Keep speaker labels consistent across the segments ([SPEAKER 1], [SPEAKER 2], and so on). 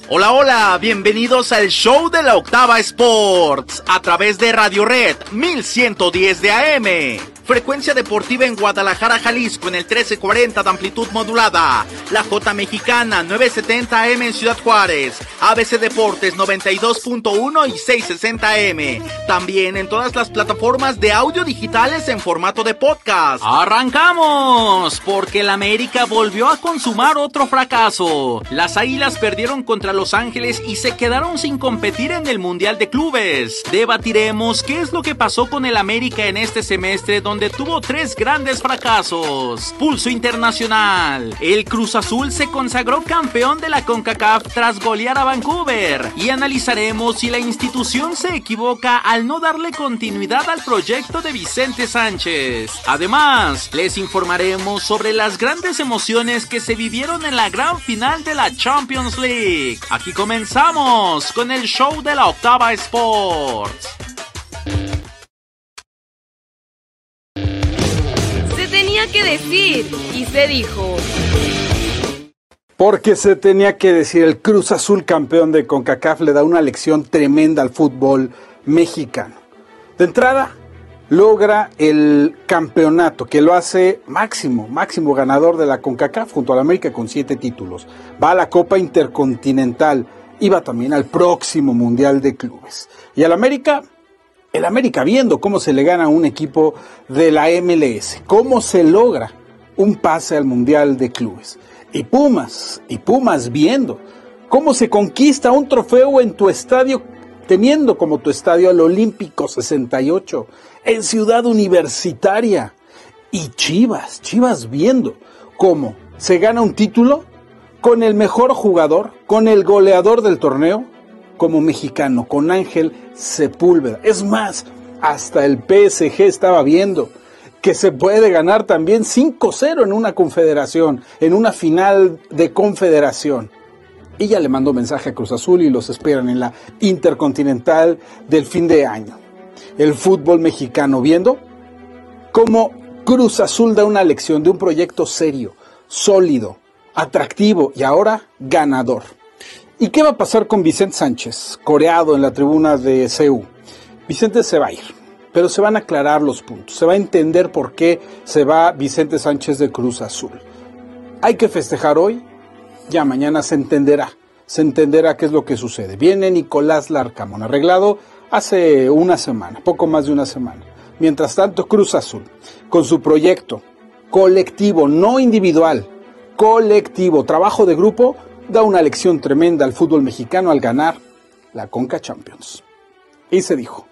[SPEAKER 1] Hola, hola, bienvenidos al show de la Octava Sports a través de Radio Red 1110 de AM. Frecuencia deportiva en Guadalajara, Jalisco en el 1340 de amplitud modulada. La J Mexicana 970 AM en Ciudad Juárez. ABC Deportes 92.1 y 660 AM. También en todas las plataformas de audio digitales en formato de podcast. ¡Arrancamos! Porque el América volvió a consumar otro fracaso. Las Águilas perdieron contra Los Ángeles y se quedaron sin competir en el Mundial de Clubes. Debatiremos qué es lo que pasó con el América en este semestre, donde tuvo 3 grandes fracasos. Pulso internacional. El Cruz Azul se consagró campeón de la CONCACAF tras golear a Vancouver. Y analizaremos si la institución se equivoca al no darle continuidad al proyecto de Vicente Sánchez. Además, les informaremos sobre las grandes emociones que se vivieron en la gran final de la Champions League. Aquí comenzamos con el show de la Octava Sports.
[SPEAKER 2] Tenía que decir y se dijo.
[SPEAKER 3] Porque se tenía que decir, el Cruz Azul campeón de CONCACAF le da una lección tremenda al fútbol mexicano. De entrada, logra el campeonato que lo hace máximo ganador de la CONCACAF junto al América con 7 títulos. Va a la Copa Intercontinental y va también al próximo Mundial de Clubes. Y al América... El América viendo cómo se le gana a un equipo de la MLS, cómo se logra un pase al Mundial de Clubes. Y Pumas viendo cómo se conquista un trofeo en tu estadio, teniendo como tu estadio al Olímpico 68, en Ciudad Universitaria. Y Chivas viendo cómo se gana un título con el mejor jugador, con el goleador del torneo, como mexicano, con Ángel Sepúlveda. Es más, hasta el PSG estaba viendo que se puede ganar también 5-0 en una confederación, en una final de confederación. Y ya le mandó mensaje a Cruz Azul y los esperan en la Intercontinental del fin de año. El fútbol mexicano viendo cómo Cruz Azul da una lección de un proyecto serio, sólido, atractivo y ahora ganador. ¿Y qué va a pasar con Vicente Sánchez, coreado en la tribuna de CU? Vicente se va a ir, pero se van a aclarar los puntos. Se va a entender por qué se va Vicente Sánchez de Cruz Azul. Hay que festejar hoy, ya mañana se entenderá qué es lo que sucede. Viene Nicolás Larcamón, arreglado hace una semana, poco más de una semana. Mientras tanto, Cruz Azul, con su proyecto colectivo, no individual, colectivo, trabajo de grupo, da una lección tremenda al fútbol mexicano al ganar la Conca Champions. Y se dijo.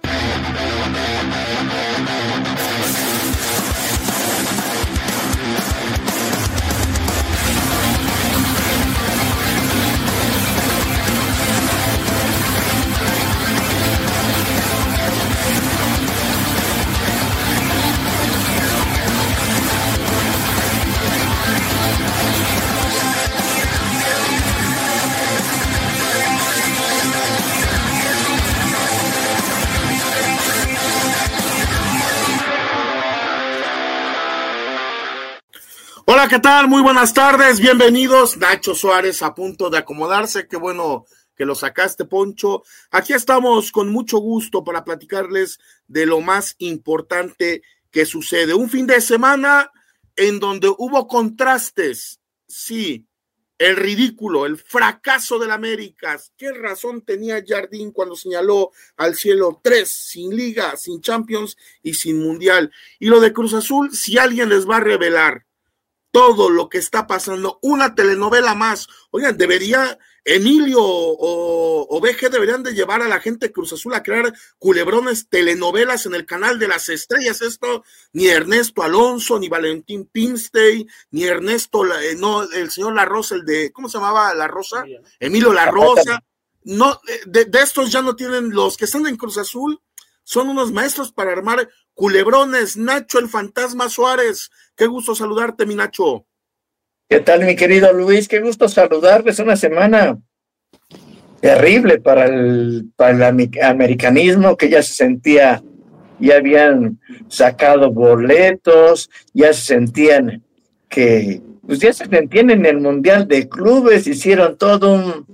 [SPEAKER 4] Hola, ¿qué tal? Muy buenas tardes, bienvenidos. Nacho Suárez a punto de acomodarse, qué bueno que lo sacaste, Poncho. Aquí estamos con mucho gusto para platicarles de lo más importante que sucede. Un fin de semana en donde hubo contrastes, sí, el ridículo, el fracaso del América. ¿Qué razón tenía Jardín cuando señaló al cielo 3 sin Liga, sin Champions y sin Mundial? Y lo de Cruz Azul, si alguien les va a revelar todo lo que está pasando, una telenovela más. Oigan, debería Emilio o BG deberían de llevar a la gente de Cruz Azul a crear culebrones, telenovelas en el canal de las estrellas. Esto, ni Ernesto Alonso, ni Valentín Pinstey, ni Ernesto, no, el señor La Rosa, el de, ¿cómo se llamaba La Rosa? Emilio La Rosa. No, de estos ya no tienen, los que están en Cruz Azul son unos maestros para armar culebrones. Nacho, el fantasma Suárez, qué gusto saludarte, mi Nacho.
[SPEAKER 5] ¿Qué tal, mi querido Luis? Qué gusto saludarles. Una semana terrible para el americanismo, que ya se sentía, ya habían sacado boletos, ya se sentían que, pues ya se sentían en el Mundial de Clubes, hicieron todo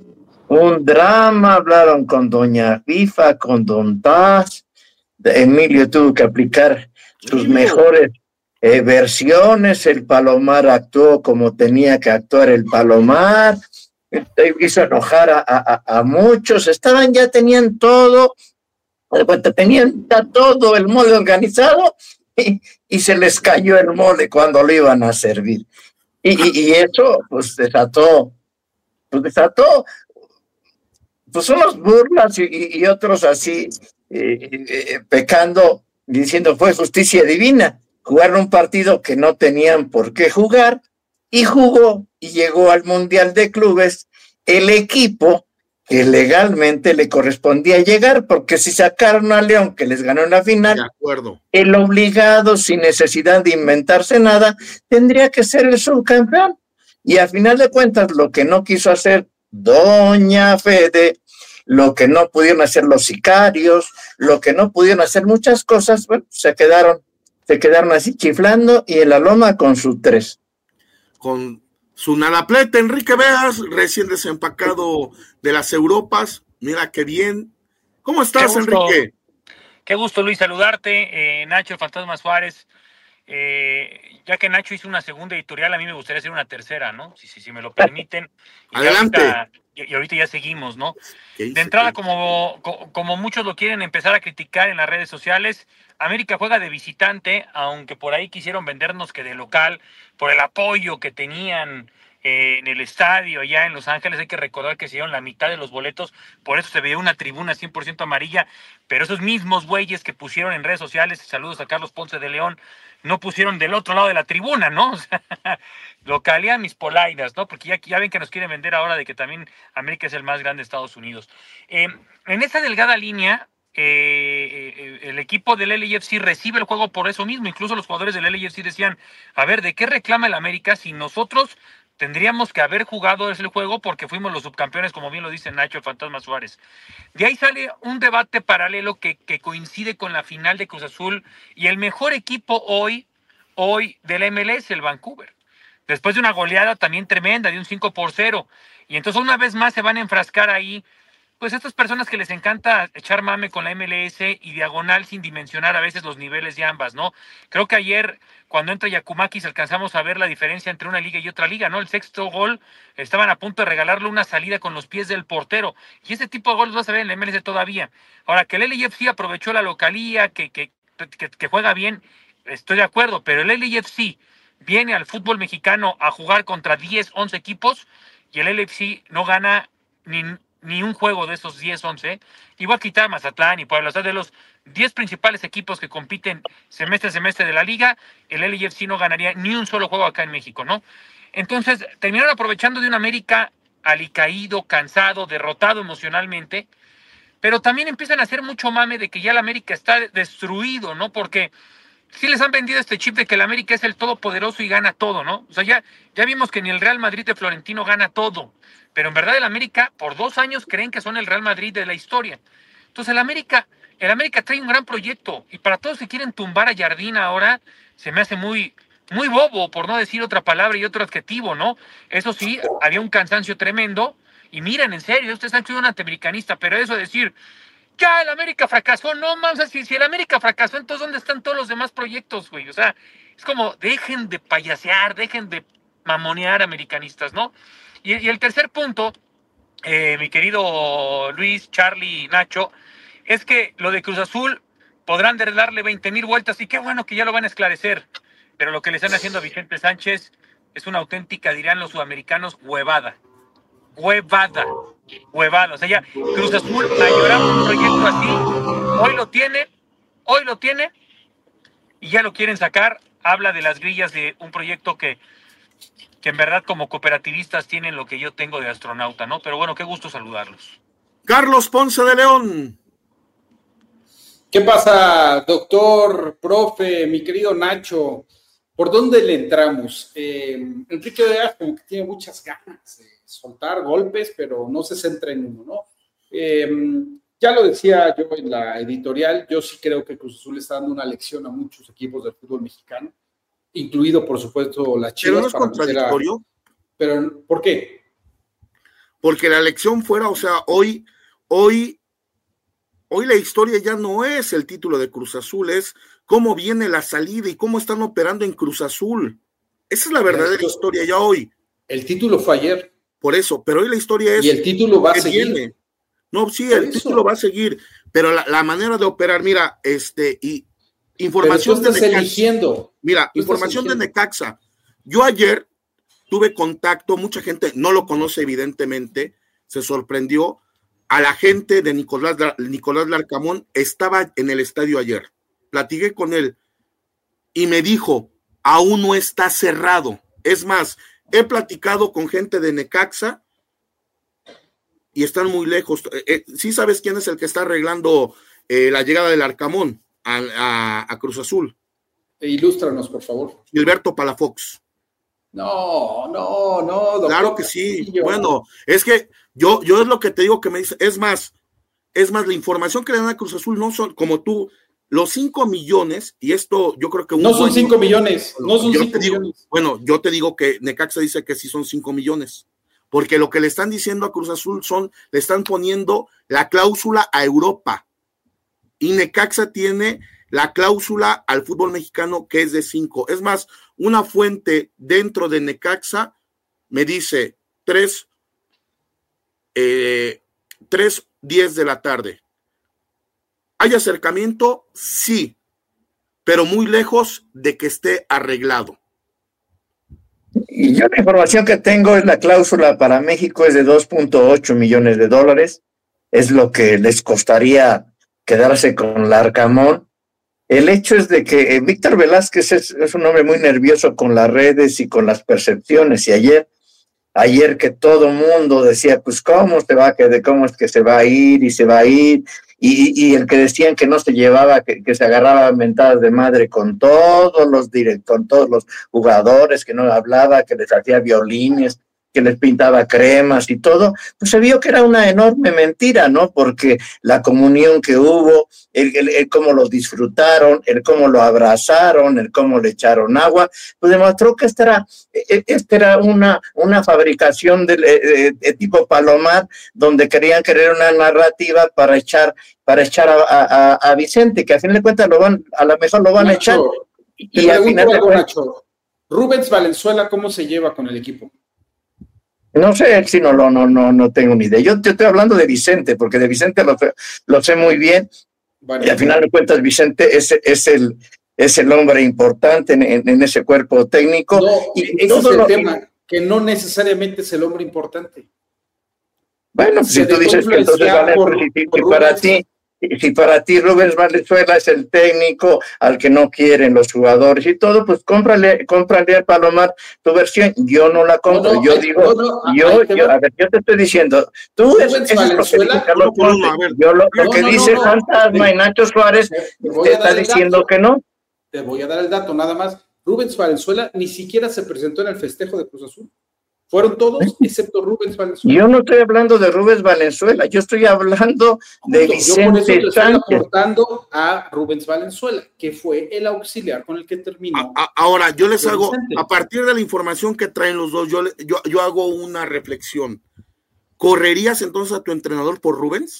[SPEAKER 5] un drama, hablaron con doña FIFA, con don Taz, Emilio tuvo que aplicar sus mejores versiones, el Palomar actuó como tenía que actuar el Palomar, hizo enojar a muchos, tenían todo, tenían todo el mole organizado y se les cayó el mole cuando lo iban a servir. Y eso pues desató pues unos burlas y otros así pecando, diciendo fue justicia divina. Jugaron un partido que no tenían por qué jugar y jugó y llegó al Mundial de Clubes el equipo que legalmente le correspondía llegar, porque si sacaron a León, que les ganó en la final,
[SPEAKER 4] de acuerdo,
[SPEAKER 5] el obligado, sin necesidad de inventarse nada, tendría que ser el subcampeón. Y a final de cuentas, lo que no quiso hacer doña Fede, lo que no pudieron hacer los sicarios, lo que no pudieron hacer muchas cosas, bueno, se quedaron así chiflando y en la loma con su 3.
[SPEAKER 4] con su nadaplete, Enrique Veas, recién desempacado de las Europas, mira qué bien. ¿Cómo estás, Enrique?
[SPEAKER 6] Qué gusto, Luis, saludarte. Nacho, el Fantasma Suárez. Ya que Nacho hizo una segunda editorial, a mí me gustaría hacer una tercera, ¿no? Si me lo permiten.
[SPEAKER 4] Adelante.
[SPEAKER 6] Y ahorita ya seguimos, ¿no? De entrada, como muchos lo quieren empezar a criticar en las redes sociales, América juega de visitante, aunque por ahí quisieron vendernos que de local, por el apoyo que tenían en el estadio allá en Los Ángeles. Hay que recordar que se dieron la mitad de los boletos, por eso se veía una tribuna 100% amarilla, pero esos mismos güeyes que pusieron en redes sociales, saludos a Carlos Ponce de León, no pusieron del otro lado de la tribuna, ¿no? O sea, localidad mis polainas, ¿no? Porque ya ven que nos quieren vender ahora de que también América es el más grande de Estados Unidos. En esa delgada línea, el equipo del LAFC recibe el juego por eso mismo. Incluso los jugadores del LAFC decían, a ver, ¿de qué reclama el América si nosotros tendríamos que haber jugado ese juego porque fuimos los subcampeones, como bien lo dice Nacho, el Fantasma Suárez? De ahí sale un debate paralelo que coincide con la final de Cruz Azul y el mejor equipo hoy de la MLS, el Vancouver. Después de una goleada también tremenda, de un 5-0. Y entonces una vez más se van a enfrascar ahí, pues estas personas que les encanta echar mame con la MLS y diagonal sin dimensionar a veces los niveles de ambas, ¿no? Creo que ayer, cuando entra Yakumakis, alcanzamos a ver la diferencia entre una liga y otra liga, ¿no? El sexto gol, estaban a punto de regalarle una salida con los pies del portero. Y ese tipo de goles vas a ver en la MLS todavía. Ahora, que el LAFC aprovechó la localía, que juega bien, estoy de acuerdo, pero el LAFC viene al fútbol mexicano a jugar contra 10, 11 equipos y el LAFC no gana ni un juego de esos 10, 11, y voy a quitar Mazatlán y Puebla. O sea, de los 10 principales equipos que compiten semestre a semestre de la liga, el LAFC no ganaría ni un solo juego acá en México, ¿no? Entonces, terminaron aprovechando de un América alicaído, cansado, derrotado emocionalmente, pero también empiezan a hacer mucho mame de que ya el América está destruido, ¿no? Porque sí les han vendido este chip de que el América es el todopoderoso y gana todo, ¿no? O sea, ya vimos que ni el Real Madrid de Florentino gana todo, pero en verdad el América por 2 años creen que son el Real Madrid de la historia. Entonces el América trae un gran proyecto y para todos que quieren tumbar a Jardín ahora se me hace muy bobo, por no decir otra palabra y otro adjetivo, ¿no? Eso sí, había un cansancio tremendo y miren, en serio, ustedes han sido un antiamericanista, pero eso de decir ya el América fracasó, no más, o sea, si el América fracasó, entonces ¿dónde están todos los demás proyectos, güey? O sea, es como, dejen de payasear, dejen de mamonear americanistas, ¿no? Y el tercer punto, mi querido Luis, Charlie, Nacho, es que lo de Cruz Azul podrán darle 20,000 vueltas y qué bueno que ya lo van a esclarecer, pero lo que le están haciendo a Vicente Sánchez es una auténtica, dirían los sudamericanos, huevada. O sea, ya Cruz Azul a llorar un proyecto así, hoy lo tiene y ya lo quieren sacar. Habla de las grillas de un proyecto que en verdad como cooperativistas tienen lo que yo tengo de astronauta, ¿no? Pero bueno, qué gusto saludarlos.
[SPEAKER 4] Carlos Ponce de León.
[SPEAKER 3] ¿Qué pasa, doctor, profe, mi querido Nacho? ¿Por dónde le entramos? Enrique Veas como que tiene muchas ganas de soltar golpes, pero no se centra en uno, ¿no? Ya lo decía yo en la editorial, yo sí creo que Cruz Azul está dando una lección a muchos equipos del fútbol mexicano, incluido, por supuesto, las Chivas.
[SPEAKER 4] ¿Pero no es contradictorio?
[SPEAKER 3] Pero, ¿por qué?
[SPEAKER 4] porque la elección fuera, o sea, hoy la historia ya no es el título de Cruz Azul, es cómo viene la salida y cómo están operando en Cruz Azul. Esa es la verdadera historia ya hoy.
[SPEAKER 3] El título fue ayer.
[SPEAKER 4] Por eso, pero hoy la historia es...
[SPEAKER 3] Y el título va a seguir.
[SPEAKER 4] Viene. No, sí, el título va a seguir, pero la manera de operar, mira, y información
[SPEAKER 3] de Necaxa. Eligiendo.
[SPEAKER 4] Mira, información de Necaxa. Yo ayer tuve contacto, mucha gente no lo conoce evidentemente, se sorprendió, a la gente de Nicolás Larcamón, estaba en el estadio ayer, platiqué con él y me dijo, aún no está cerrado, es más, he platicado con gente de Necaxa y están muy lejos. ¿Sí sabes quién es el que está arreglando la llegada del Arcamón a Cruz Azul?
[SPEAKER 3] Ilústranos, por favor.
[SPEAKER 4] Gilberto Palafox.
[SPEAKER 3] No, doctor.
[SPEAKER 4] Claro que sí. Bueno, es que yo es lo que te digo que me dice, es más, la información que le dan a Cruz Azul no son, como tú, los 5 millones, y esto yo creo que...
[SPEAKER 3] No son 5 millones, no son 5 millones.
[SPEAKER 4] Bueno, yo te digo que Necaxa dice que sí son 5 millones, porque lo que le están diciendo a Cruz Azul le están poniendo la cláusula a Europa, y Necaxa tiene la cláusula al fútbol mexicano que es de 5. Es más, una fuente dentro de Necaxa me dice 3:10 de la tarde. ¿Hay acercamiento? Sí, pero muy lejos de que esté arreglado.
[SPEAKER 5] Y yo la información que tengo es la cláusula para México es de 2.8 millones de dólares. Es lo que les costaría quedarse con Larcamón. El hecho es de que Víctor Velázquez es un hombre muy nervioso con las redes y con las percepciones. Y ayer que todo mundo decía, pues cómo es que se va a ir y se va a ir. Y el que decían que no se llevaba, que se agarraba mentadas de madre con todos los jugadores, que no hablaba, que les hacía violines, que les pintaba cremas y todo, pues se vio que era una enorme mentira, ¿no? Porque la comunión que hubo, el cómo los disfrutaron, el cómo lo abrazaron, el cómo le echaron agua, pues demostró que esta era una fabricación de tipo Palomar, donde querían crear una narrativa para echar a Vicente, que a fin de cuentas a lo mejor lo van a echar.
[SPEAKER 3] Y al final Nacho, Rubens Valenzuela, ¿cómo se lleva con el equipo?
[SPEAKER 5] No sé si no tengo ni idea. Yo estoy hablando de Vicente, porque de Vicente lo sé muy bien. Bueno, y al final de cuentas, Vicente es el hombre importante en ese cuerpo técnico.
[SPEAKER 3] No, y ese es el tema, que no necesariamente es el hombre importante.
[SPEAKER 5] Bueno, si tú dices que entonces si para ti Rubens Valenzuela es el técnico al que no quieren los jugadores y todo, pues cómprale al Palomar tu versión. Yo no la compro. Yo te estoy diciendo, tú
[SPEAKER 3] Rubens Valenzuela,
[SPEAKER 5] lo que dice Fantasma y Nacho Suárez te está diciendo que no.
[SPEAKER 3] Te voy a dar el dato, nada más. Rubens Valenzuela ni siquiera se presentó en el festejo de Cruz Azul. Fueron todos, excepto Rubens Valenzuela.
[SPEAKER 5] Yo no estoy hablando de Rubens Valenzuela, yo estoy hablando de Vicente
[SPEAKER 3] Sánchez. Yo por eso te
[SPEAKER 5] estoy
[SPEAKER 3] aportando a Rubens Valenzuela, que fue el auxiliar con el que terminó.
[SPEAKER 4] Ahora, yo les hago, a partir de la información que traen los dos, yo hago una reflexión. ¿Correrías entonces a tu entrenador por Rubens?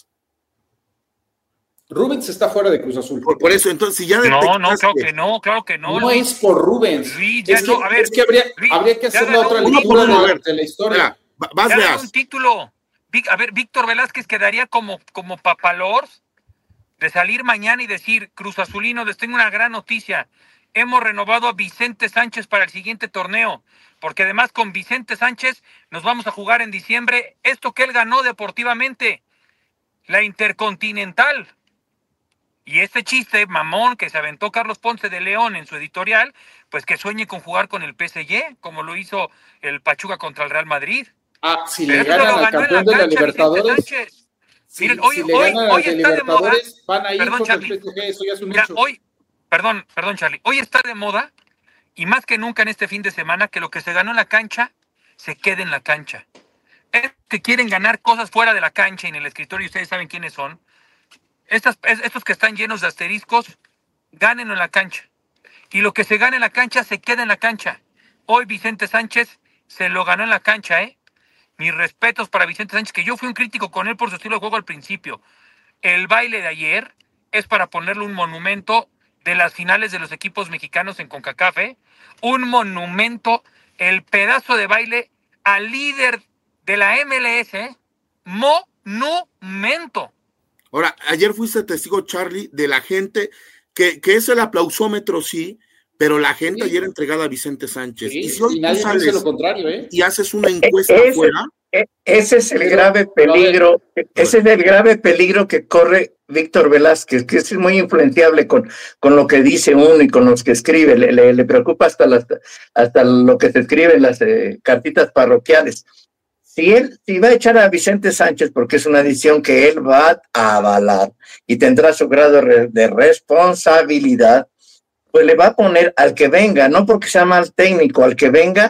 [SPEAKER 3] Rubens está fuera de Cruz Azul.
[SPEAKER 4] Por eso, entonces, si ya
[SPEAKER 6] claro que no.
[SPEAKER 3] No es por Rubens.
[SPEAKER 6] Luis,
[SPEAKER 3] es que habría que hacer la otra lectura de la historia.
[SPEAKER 6] Mira, un título. A ver, Víctor Velázquez quedaría como papalors de salir mañana y decir, Cruz Azulino, les tengo una gran noticia. Hemos renovado a Vicente Sánchez para el siguiente torneo, porque además con Vicente Sánchez nos vamos a jugar en diciembre esto que él ganó deportivamente, la Intercontinental. Y este chiste mamón que se aventó Carlos Ponce de León en su editorial, pues que sueñe con jugar con el PSG, como lo hizo el Pachuca contra el Real Madrid.
[SPEAKER 3] Si le ganan al campeón de la Libertadores.
[SPEAKER 6] Miren, hoy está de moda.
[SPEAKER 3] Van a ir contra el PSG, eso ya es un hecho.
[SPEAKER 6] Perdón, Charlie. Hoy está de moda, y más que nunca en este fin de semana, que lo que se ganó en la cancha, se quede en la cancha. Es que quieren ganar cosas fuera de la cancha y en el escritorio, y ustedes saben quiénes son. Estos que están llenos de asteriscos, ganen en la cancha. Y lo que se gane en la cancha, se queda en la cancha. Hoy Vicente Sánchez se lo ganó en la cancha, mis respetos para Vicente Sánchez, que yo fui un crítico con él por su estilo de juego al principio. El baile de ayer es para ponerle un monumento de las finales de los equipos mexicanos en CONCACAF, un monumento, el pedazo de baile al líder de la MLS, monumento.
[SPEAKER 4] Ahora, ayer fuiste testigo, Charlie, de la gente, que es el aplausómetro, sí, pero la gente ayer entregada a Vicente Sánchez.
[SPEAKER 3] Sí,
[SPEAKER 4] y si hoy
[SPEAKER 3] nadie
[SPEAKER 4] sales
[SPEAKER 3] dice lo contrario,
[SPEAKER 4] y haces una encuesta afuera.
[SPEAKER 5] Ese es el grave peligro, ese es el grave peligro que corre Víctor Velázquez, que es muy influenciable con lo que dice uno y con los que escribe, le preocupa hasta lo que se escribe en las cartitas parroquiales. Si va a echar a Vicente Sánchez, porque es una decisión que él va a avalar y tendrá su grado de responsabilidad, pues le va a poner al que venga, no porque sea mal técnico, al que venga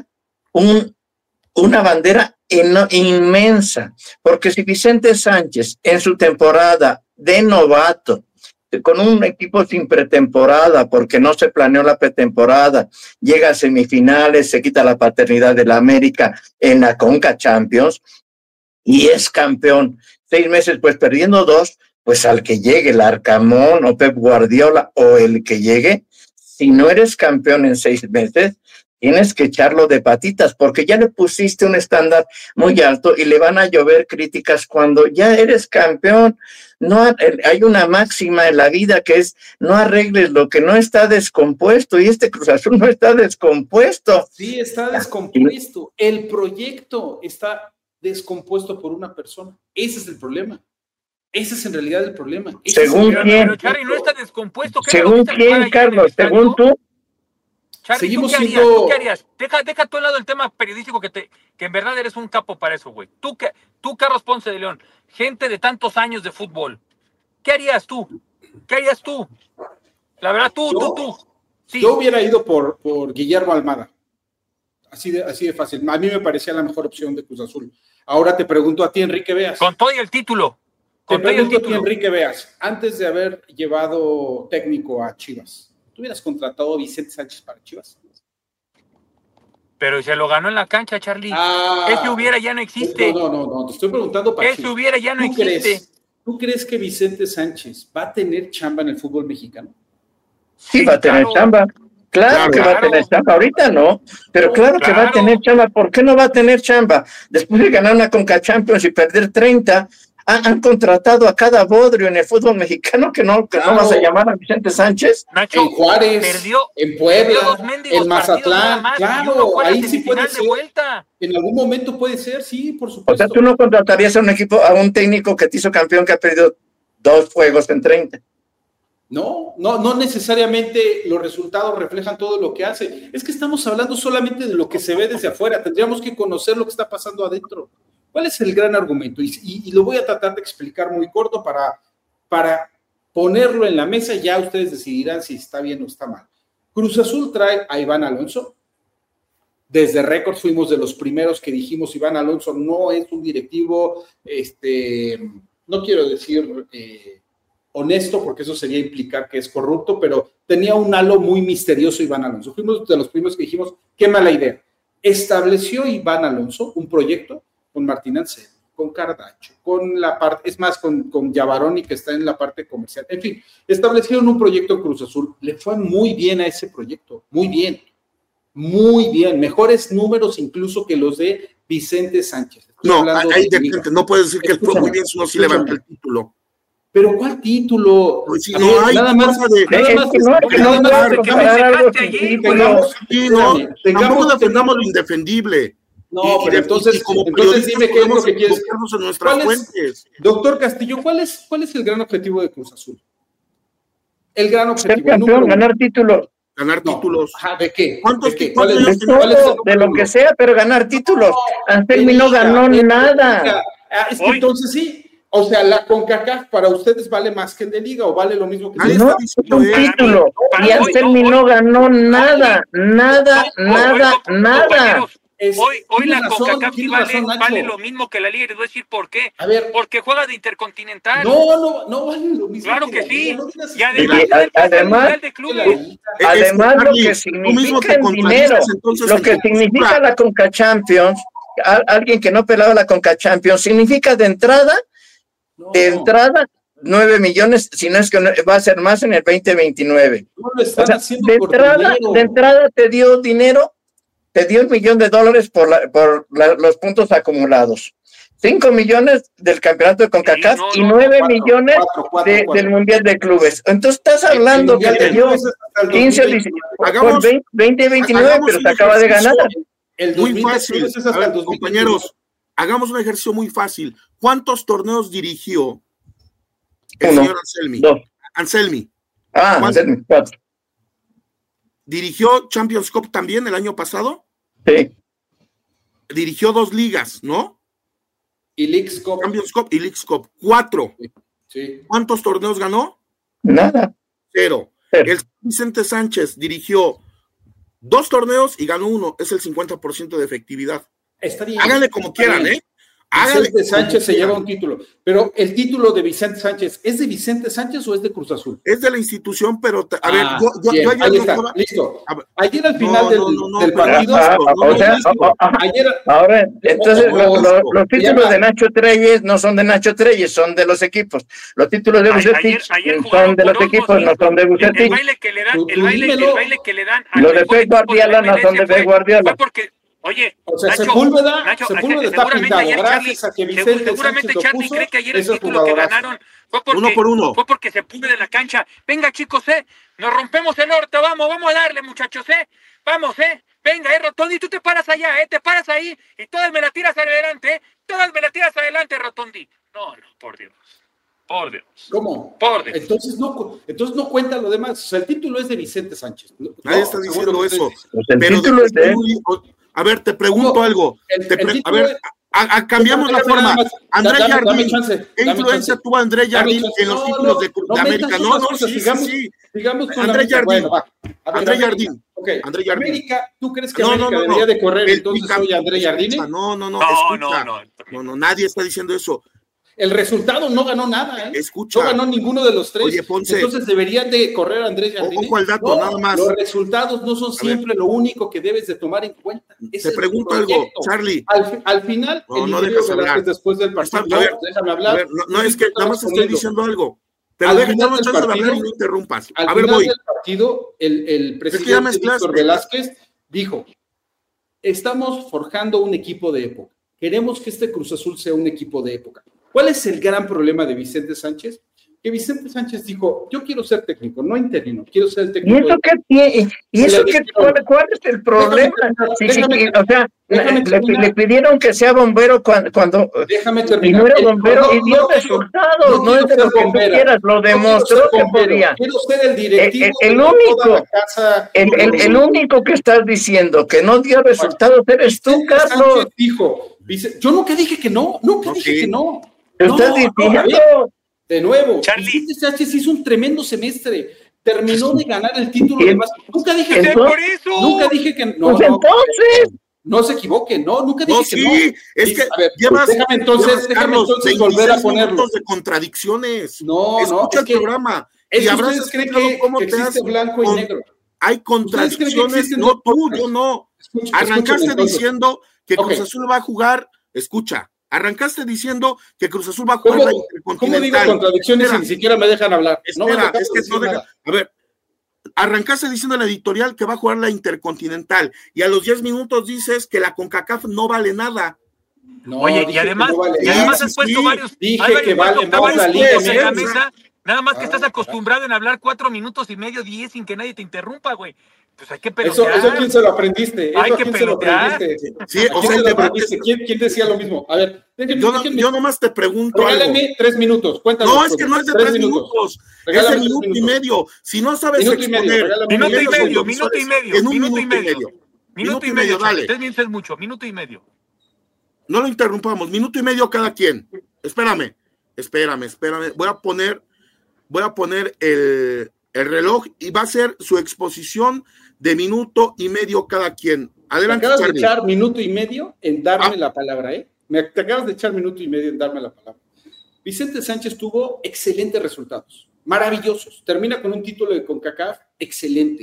[SPEAKER 5] una bandera inmensa, porque si Vicente Sánchez en su temporada de novato, con un equipo sin pretemporada, porque no se planeó la pretemporada, llega a semifinales, se quita la paternidad de la América en la Conca Champions y es campeón, 6 meses pues perdiendo 2, pues al que llegue el Arcamón o Pep Guardiola o el que llegue, si no eres campeón en 6 meses, tienes que echarlo de patitas, porque ya le pusiste un estándar muy alto y le van a llover críticas cuando ya eres campeón. No, hay una máxima en la vida que es: no arregles lo que no está descompuesto, y este Cruz Azul no está descompuesto.
[SPEAKER 3] Sí, está descompuesto. El proyecto está descompuesto por una persona. Ese es el problema. Ese es en realidad el problema.
[SPEAKER 5] ¿Según quién?
[SPEAKER 6] Pero Charly no está descompuesto.
[SPEAKER 5] ¿Según quién, Carlos? ¿Según tú?
[SPEAKER 6] Charly, ¿tú qué harías? Deja tú al lado el tema periodístico que en verdad eres un capo para eso, güey. Tú, Carlos Ponce de León, gente de tantos años de fútbol, ¿qué harías tú? ¿Qué harías tú? La verdad, tú. Sí.
[SPEAKER 3] Yo hubiera ido por Guillermo Almada. Así de fácil. A mí me parecía la mejor opción de Cruz Azul. Ahora te pregunto a ti, Enrique Beas.
[SPEAKER 6] Con todo y el título.
[SPEAKER 3] Te pregunto a ti, Enrique Beas, antes de haber llevado técnico a Chivas, ¿tú hubieras contratado a Vicente Sánchez para Chivas?
[SPEAKER 6] Pero se lo ganó en la cancha, Charly. Ese hubiera ya no existe.
[SPEAKER 3] No, te estoy preguntando para
[SPEAKER 6] Chivas. Ese hubiera ya no existe.
[SPEAKER 3] ¿Tú crees que Vicente Sánchez va a tener chamba en el fútbol mexicano?
[SPEAKER 5] Sí, va a tener chamba. Claro que va a tener chamba. Ahorita no, pero claro que va a tener chamba. ¿Por qué no va a tener chamba? Después de ganar una Conca Champions y perder 30, han contratado a cada bodrio en el fútbol mexicano que no vas a llamar a Vicente Sánchez.
[SPEAKER 6] Nacho,
[SPEAKER 3] en Juárez, en Puebla, en Mazatlán, claro, ahí sí puede ser. En algún momento puede ser, sí, por supuesto.
[SPEAKER 5] O sea, tú no contratarías a un técnico que te hizo campeón que ha perdido 2 juegos en 30.
[SPEAKER 3] No necesariamente los resultados reflejan todo lo que hace. Es que estamos hablando solamente de lo que se ve desde afuera. Tendríamos que conocer lo que está pasando adentro. ¿Cuál es el gran argumento? Y lo voy a tratar de explicar muy corto para ponerlo en la mesa. Ya ustedes decidirán si está bien o está mal. Cruz Azul trae a Iván Alonso. Desde Récord fuimos de los primeros que dijimos: Iván Alonso no es un directivo, no quiero decir honesto, porque eso sería implicar que es corrupto, pero tenía un halo muy misterioso Iván Alonso. Fuimos de los primeros que dijimos: qué mala idea. Estableció Iván Alonso un proyecto con Martín Anselmo, con Cardacho, con la parte, es más, con Yavaroni, que está en la parte comercial. En fin, establecieron un proyecto Cruz Azul. Le fue muy bien a ese proyecto, muy bien, mejores números incluso que los de Vicente Sánchez.
[SPEAKER 4] No puedes decir que fue muy bien, sino si levanta el título.
[SPEAKER 3] ¿Pero cuál título?
[SPEAKER 4] Pues si no hay
[SPEAKER 3] nada más.
[SPEAKER 4] Tampoco defendamos lo indefendible.
[SPEAKER 3] No, pero entonces dime qué es lo que quieres.
[SPEAKER 4] En nuestras fuentes.
[SPEAKER 3] Doctor Castillo, ¿cuál es el gran objetivo de Cruz Azul? El gran objetivo.
[SPEAKER 5] Ser campeón, ganar títulos.
[SPEAKER 4] Ganar títulos.
[SPEAKER 3] ¿De qué?
[SPEAKER 4] ¿Cuántos?
[SPEAKER 5] De lo que sea, pero ganar títulos. Anselmi no ganó nada.
[SPEAKER 3] Es que entonces sí. O sea, la CONCACAF para ustedes vale más que el de Liga, o vale lo mismo que el de
[SPEAKER 5] No, es un título. Y Anselmi no ganó nada.
[SPEAKER 6] Hoy la CONCACAF vale lo mismo que la Liga, y les voy a decir por qué.
[SPEAKER 3] A ver,
[SPEAKER 6] porque juega de Intercontinental.
[SPEAKER 3] No vale lo mismo.
[SPEAKER 6] Claro que sí.
[SPEAKER 5] Y además lo que significa el dinero, lo que significa la Conca Champions, alguien que no pelaba la Conca Champions. Significa de entrada 9 millones, si no es que va a ser más en el 2029.
[SPEAKER 3] No lo están haciendo
[SPEAKER 5] de entrada te dio dinero, te dio $1 millón por los puntos acumulados. 5 millones del campeonato de CONCACAF y 9 millones del Mundial de Clubes. Entonces estás hablando que te dio 15 o 20 y 29, pero se acaba de ganar.
[SPEAKER 4] Muy fácil. A ver, compañeros, hagamos un ejercicio muy fácil. ¿Cuántos torneos dirigió el señor Anselmi? Anselmi.
[SPEAKER 5] Anselmi, 4.
[SPEAKER 4] ¿Dirigió Champions Cup también el año pasado?
[SPEAKER 5] Sí.
[SPEAKER 4] Dirigió 2 ligas, ¿no?
[SPEAKER 3] Y Leagues Cup.
[SPEAKER 4] Champions Cup y Leagues Cup. 4.
[SPEAKER 3] Sí.
[SPEAKER 4] ¿Cuántos torneos ganó?
[SPEAKER 5] Nada.
[SPEAKER 4] 0. El Vicente Sánchez dirigió 2 torneos y ganó 1. Es el 50% de efectividad.
[SPEAKER 3] Está bien.
[SPEAKER 4] Háganle como quieran, ¿eh?
[SPEAKER 3] Vicente Sánchez se lleva un título, pero el título de Vicente Sánchez, ¿es de Vicente Sánchez o es de Cruz Azul?
[SPEAKER 4] Es de la institución, pero a ver, yo
[SPEAKER 3] ayer ahí está, listo. Ayer al final del partido,
[SPEAKER 5] ahora, entonces los títulos de Nacho Treyes no son de Nacho Treyes, son de los equipos. Los títulos de Bucetich son de los equipos, no son de Bucetich.
[SPEAKER 6] El baile que le dan
[SPEAKER 5] los de Pep Guardiola no son de Pep Guardiola.
[SPEAKER 6] Oye,
[SPEAKER 3] o sea,
[SPEAKER 6] Nacho,
[SPEAKER 3] Sepúlveda está pintado.
[SPEAKER 6] Ayer
[SPEAKER 3] Gracias a que Vicente
[SPEAKER 6] seguramente
[SPEAKER 3] Sánchez
[SPEAKER 6] Charlie cree que ayer el título que ganaron fue porque se pude de la cancha. Venga, chicos, nos rompemos el norte, vamos a darle, muchachos, vamos, venga, Rotondi, tú te paras allá, te paras ahí y todas me la tiras adelante, Rotondi. No, por Dios.
[SPEAKER 3] ¿Cómo?
[SPEAKER 6] Por Dios.
[SPEAKER 3] Entonces no cuenta lo demás. O sea, el título es de Vicente Sánchez.
[SPEAKER 4] Nadie está diciendo eso.
[SPEAKER 5] El título es de...
[SPEAKER 4] A ver, te pregunto algo. Cambiamos la forma. André Jardín, ¿qué influencia tuvo André Jardín en los títulos de América?
[SPEAKER 3] Sigamos con
[SPEAKER 4] André Jardín. André Jardín.
[SPEAKER 3] América, ¿tú crees que América debería de correr entonces hoy André Jardín?
[SPEAKER 4] No, nadie está diciendo eso.
[SPEAKER 3] El resultado no ganó nada,
[SPEAKER 4] Escucha.
[SPEAKER 3] No ganó ninguno de los 3.
[SPEAKER 4] Oye, Ponce.
[SPEAKER 3] Entonces deberían de correr a Andrés Jardine.
[SPEAKER 4] Ojo al dato, nada más.
[SPEAKER 3] Los resultados no son siempre lo único que debes de tomar en cuenta.
[SPEAKER 4] Te pregunto algo, Charlie.
[SPEAKER 3] Al final,
[SPEAKER 4] no dejas hablar.
[SPEAKER 3] Después del partido, déjame hablar.
[SPEAKER 4] A ver, no es que nada más estoy diciendo algo. Pero déjame chance de hablar y no interrumpas.
[SPEAKER 3] Al final del partido, el presidente Víctor Velázquez dijo, estamos forjando un equipo de época. Queremos que este Cruz Azul sea un equipo de época. ¿Cuál es el gran problema de Vicente Sánchez? Que Vicente Sánchez dijo, yo quiero ser técnico, no interino, quiero ser el técnico.
[SPEAKER 5] ¿Cuál es el problema? Le pidieron que sea bombero cuando
[SPEAKER 3] déjame terminar.
[SPEAKER 5] Y no era bombero y dio resultados, no es de lo que tú quieras, lo demostró que podía.
[SPEAKER 3] Quiero ser el directivo.
[SPEAKER 5] El único que estás diciendo que no dio resultados eres tú, Carlos.
[SPEAKER 3] Dijo, yo nunca dije que no, dije que no.
[SPEAKER 5] Estás diciendo.
[SPEAKER 3] De nuevo,
[SPEAKER 6] Charlie.
[SPEAKER 3] Vicente Sánchez hizo un tremendo semestre. Terminó de ganar el título. Además, nunca dije que
[SPEAKER 6] por eso.
[SPEAKER 3] Nunca dije que no.
[SPEAKER 5] Pues entonces.
[SPEAKER 3] No se equivoquen, nunca dije que no.
[SPEAKER 4] Es que
[SPEAKER 3] a ver, déjame entonces volver a ponerlo.
[SPEAKER 4] De contradicciones.
[SPEAKER 3] Escucha
[SPEAKER 4] el programa.
[SPEAKER 3] Y ustedes creen que existe blanco y negro.
[SPEAKER 4] Hay contradicciones. No, tú, yo no. Arrancaste diciendo que Cruz Azul va a jugar. Escucha. Arrancaste diciendo que Cruz Azul va a jugar la Intercontinental.
[SPEAKER 3] ¿Cómo digo contradicciones si ni siquiera me dejan hablar?
[SPEAKER 4] A ver, arrancaste diciendo en la editorial que va a jugar la Intercontinental y a los 10 minutos dices que la CONCACAF no vale nada.
[SPEAKER 6] Oye, y además has puesto varios.
[SPEAKER 3] Dije que vale más la Liga
[SPEAKER 6] en la mesa. Nada más que estás acostumbrado en hablar 4 minutos y medio, 10 sin que nadie te interrumpa, güey. Pues hay que pelotear.
[SPEAKER 3] Eso ¿quién se lo aprendiste?
[SPEAKER 6] Hay que pelotear.
[SPEAKER 4] Sí, o sea,
[SPEAKER 3] ¿Quién decía lo mismo? A ver,
[SPEAKER 4] yo nomás te pregunto.
[SPEAKER 3] Regálame 3 minutos, cuéntame.
[SPEAKER 4] No, es que no es de 3 minutos. Es de minuto y medio. Si no sabes exponer.
[SPEAKER 6] Minuto y medio.
[SPEAKER 4] En un minuto y medio.
[SPEAKER 6] Minuto y medio, dale. 3 minutos es mucho, minuto y medio.
[SPEAKER 4] No lo interrumpamos, minuto y medio cada quien. Espérame. Voy a poner el reloj y va a ser su exposición de minuto y medio cada quien. Adelante,
[SPEAKER 3] Charlie.
[SPEAKER 4] Charlie.
[SPEAKER 3] De echar minuto y medio en darme la palabra, te acabas de echar minuto y medio en darme la palabra. Vicente Sánchez tuvo excelentes resultados, maravillosos. Termina con un título de CONCACAF excelente.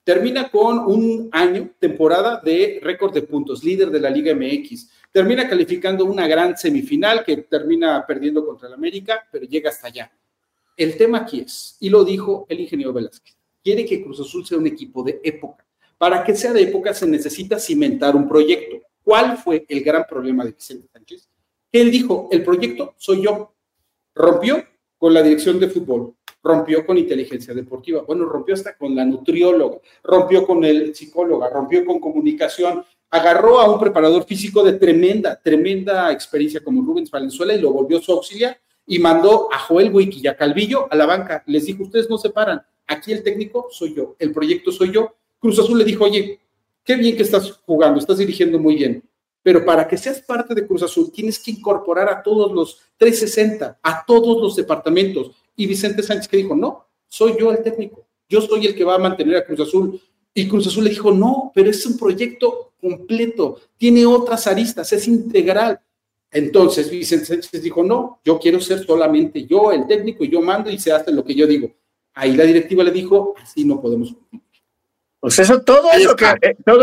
[SPEAKER 3] termina con un temporada de récord de puntos, líder de la Liga MX, termina calificando una gran semifinal que termina perdiendo contra el América, pero llega hasta allá. El tema aquí es, y lo dijo el ingeniero Velázquez, quiere que Cruz Azul sea un equipo de época. Para que sea de época se necesita cimentar un proyecto. ¿Cuál fue el gran problema de Vicente Sánchez? Él dijo, el proyecto soy yo. Rompió con la dirección de fútbol, rompió con inteligencia deportiva, bueno, rompió hasta con la nutrióloga, rompió con el psicóloga, rompió con comunicación, agarró a un preparador físico de tremenda experiencia como Rubens Valenzuela y lo volvió su auxiliar y mandó a Joel Wiki y a Calvillo a la banca. Les dijo, ustedes no se paran, aquí el técnico soy yo, el proyecto soy yo. Cruz Azul le dijo, oye, qué bien que estás jugando, estás dirigiendo muy bien, pero para que seas parte de Cruz Azul tienes que incorporar a todos los 360, a todos los departamentos. Y Vicente Sánchez que dijo, no, soy yo el técnico, yo soy el que va a mantener a Cruz Azul. Y Cruz Azul le dijo, no, pero es un proyecto completo, tiene otras aristas, es integral. Entonces Vicente Sánchez dijo, no, yo quiero ser solamente yo el técnico y yo mando y se hace lo que yo digo. Ahí la directiva le dijo, así no podemos cumplir.
[SPEAKER 5] Pues eso, todo eso que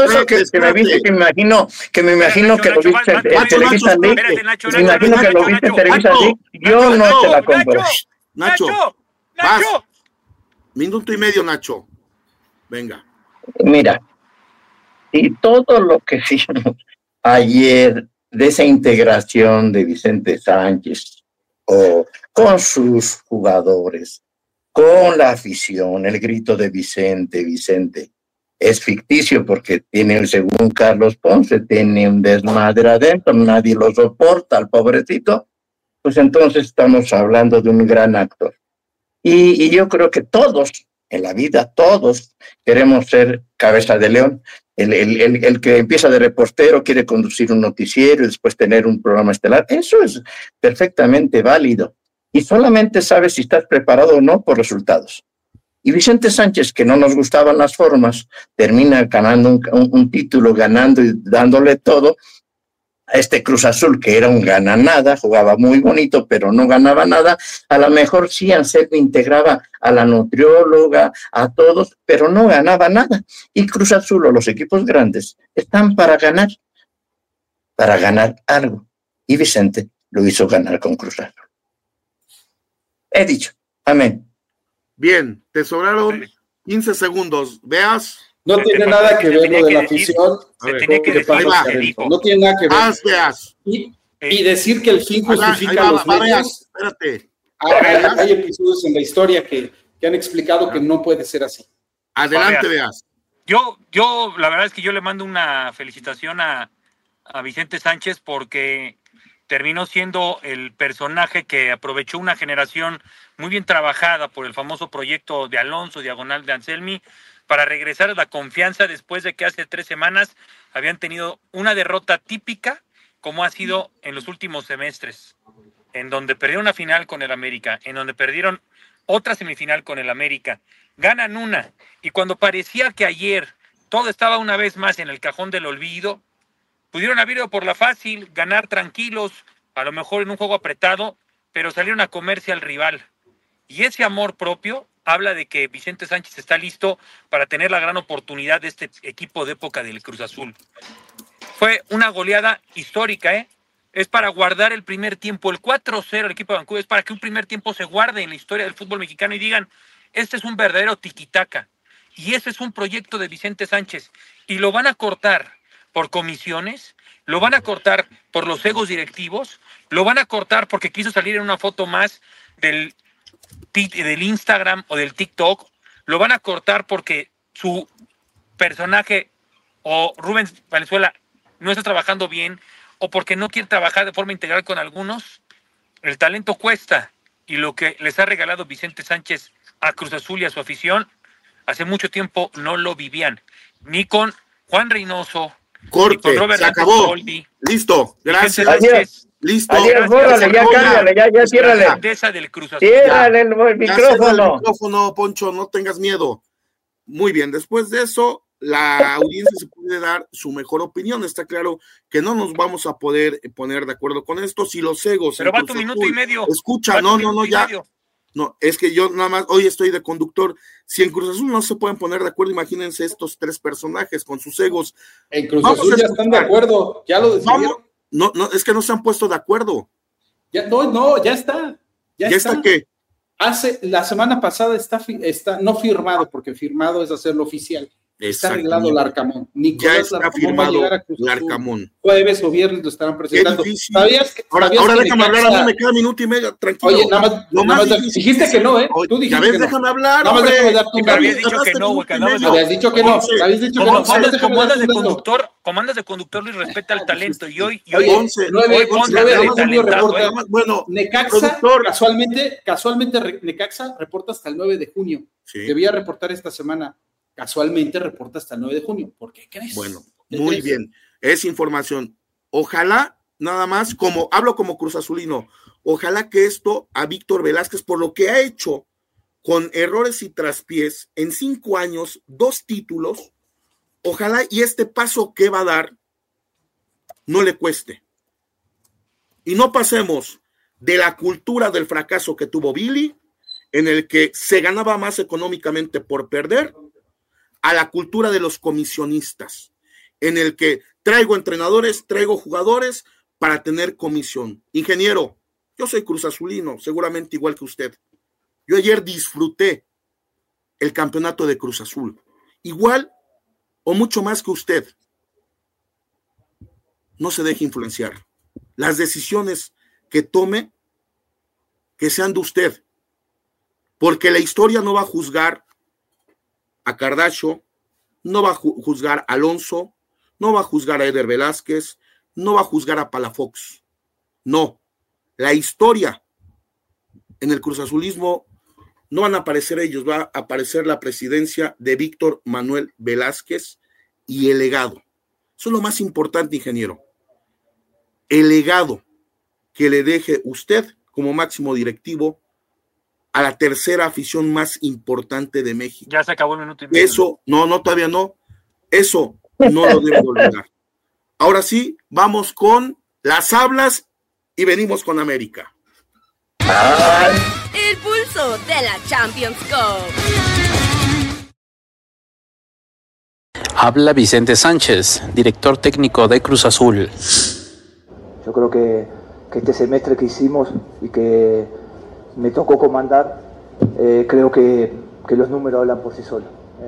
[SPEAKER 5] me viste, que me imagino que lo viste en Televisa League, me imagino que lo viste en Televisa League, yo no te la compro.
[SPEAKER 4] Nacho, vas. Minuto y medio, Nacho. Venga.
[SPEAKER 5] Mira, y todo lo que vimos ayer de esa integración de Vicente Sánchez con sus jugadores, con la afición, el grito de Vicente, es ficticio porque tiene, según Carlos Ponce, tiene un desmadre adentro, nadie lo soporta al pobrecito, pues entonces estamos hablando de un gran actor. Y yo creo que todos, en la vida, todos queremos ser cabeza de león. El que empieza de reportero quiere conducir un noticiero y después tener un programa estelar. Eso es perfectamente válido. Y solamente sabes si estás preparado o no por resultados. Y Vicente Sánchez, que no nos gustaban las formas, termina ganando un título, ganando y dándole todo a este Cruz Azul, que era un gana-nada, jugaba muy bonito, pero no ganaba nada. A lo mejor sí Anselmi integraba a la nutrióloga, a todos, pero no ganaba nada. Y Cruz Azul o los equipos grandes están para ganar algo. Y Vicente lo hizo ganar con Cruz Azul. He dicho, amén.
[SPEAKER 4] Bien, te sobraron 15 segundos. Veas.
[SPEAKER 3] No tiene nada que ver lo de la afición. No tiene nada que ver.
[SPEAKER 4] Veas.
[SPEAKER 3] Y decir que el fin justifica los medios.
[SPEAKER 4] Espérate.
[SPEAKER 3] Hay episodios en la historia que han explicado que no puede ser así.
[SPEAKER 4] Adelante, Veas.
[SPEAKER 6] Yo, la verdad es que yo le mando una felicitación a Vicente Sánchez porque terminó siendo el personaje que aprovechó una generación muy bien trabajada por el famoso proyecto de Alonso, diagonal de Anselmi, para regresar a la confianza después de que hace 3 semanas habían tenido una derrota típica, como ha sido en los últimos semestres, en donde perdieron una final con el América, en donde perdieron otra semifinal con el América, ganan una, y cuando parecía que ayer todo estaba una vez más en el cajón del olvido, pudieron haber ido por la fácil, ganar tranquilos, a lo mejor en un juego apretado, pero salieron a comerse al rival. Y ese amor propio habla de que Vicente Sánchez está listo para tener la gran oportunidad de este equipo de época del Cruz Azul. Fue una goleada histórica, Es para guardar el primer tiempo, el 4-0 del equipo de Vancouver, es para que un primer tiempo se guarde en la historia del fútbol mexicano y digan, este es un verdadero tiquitaca. Y ese es un proyecto de Vicente Sánchez. Y lo van a cortar por comisiones, lo van a cortar por los egos directivos, lo van a cortar porque quiso salir en una foto más del Instagram o del TikTok, lo van a cortar porque su personaje o Rubens Valenzuela no está trabajando bien o porque no quiere trabajar de forma integral con algunos. El talento cuesta y lo que les ha regalado Vicente Sánchez a Cruz Azul y a su afición, hace mucho tiempo no lo vivían, ni con Juan Reynoso,
[SPEAKER 4] corte, se acabó.
[SPEAKER 6] Soldi,
[SPEAKER 4] listo, gracias. Listo.
[SPEAKER 5] Adiós, bórrale, ya cállale, ya ciérrale.
[SPEAKER 6] Del Cruz Azul.
[SPEAKER 5] Ciérrale el micrófono.
[SPEAKER 4] El micrófono, Poncho, no tengas miedo. Muy bien, después de eso, la audiencia se puede dar su mejor opinión. Está claro que no nos vamos a poder poner de acuerdo con esto. Si los egos.
[SPEAKER 6] Pero va tu minuto y medio.
[SPEAKER 4] Escucha, no, ya. No, es que yo nada más hoy estoy de conductor. Si en Cruz Azul no se pueden poner de acuerdo, imagínense estos tres personajes con sus egos.
[SPEAKER 3] En Cruz Azul ya están de acuerdo, ya lo decidieron.
[SPEAKER 4] No, es que no se han puesto de acuerdo.
[SPEAKER 3] Ya, no, ya está.
[SPEAKER 4] ¿Ya está qué?
[SPEAKER 3] La semana pasada está no firmado, porque firmado es hacerlo oficial. Está arreglado Larcamón.
[SPEAKER 4] Ya está firmado Larcamón.
[SPEAKER 3] Jueves o viernes lo estarán presentando.
[SPEAKER 4] ¿Sabías que ahora déjame hablar, a mí me queda minuto y medio, tranquilo.
[SPEAKER 3] Oye, nada más dijiste que no, ¿eh?
[SPEAKER 4] Tú dijiste que no.
[SPEAKER 3] Déjame hablar,
[SPEAKER 4] nada más déjame dar tu
[SPEAKER 6] habías dicho que no, güey.
[SPEAKER 3] Habías dicho que no.
[SPEAKER 6] Como andas de conductor, Luis, respeta el talento. Y hoy
[SPEAKER 3] 9 de julio reporta.
[SPEAKER 4] Bueno,
[SPEAKER 3] Necaxa, casualmente Necaxa reporta hasta el 9 de junio. Debía reportar esta semana. Casualmente reporta hasta el 9 de junio. ¿Por qué crees?
[SPEAKER 4] Bueno, muy bien. Es información. Ojalá, nada más, hablo como Cruz Azulino, ojalá que esto a Víctor Velázquez, por lo que ha hecho con errores y traspiés, en 5 años, 2 títulos, ojalá y este paso que va a dar no le cueste. Y no pasemos de la cultura del fracaso que tuvo Billy, en el que se ganaba más económicamente por perder, a la cultura de los comisionistas, en el que traigo entrenadores, traigo jugadores para tener comisión. Ingeniero, yo soy cruzazulino, seguramente igual que usted. Yo ayer disfruté el campeonato de Cruz Azul, igual o mucho más que usted. No se deje influenciar. Las decisiones que tome, que sean de usted, porque la historia no va a juzgar a Cardacho, no va a juzgar a Alonso, no va a juzgar a Eder Velázquez, no va a juzgar a Palafox. No, la historia en el cruzazulismo no van a aparecer ellos, va a aparecer la presidencia de Víctor Manuel Velázquez y el legado. Eso es lo más importante, ingeniero. El legado que le deje usted como máximo directivo a la tercera afición más importante de México.
[SPEAKER 6] Ya se acabó el minuto y medio.
[SPEAKER 4] Eso, no, todavía no. Eso no lo debo olvidar. Ahora sí, vamos con las hablas y venimos con América.
[SPEAKER 2] El pulso de la Champions Cup.
[SPEAKER 7] Habla Vicente Sánchez, director técnico de Cruz Azul.
[SPEAKER 8] Yo creo que este semestre que hicimos y que me tocó comandar, creo que los números hablan por sí solos.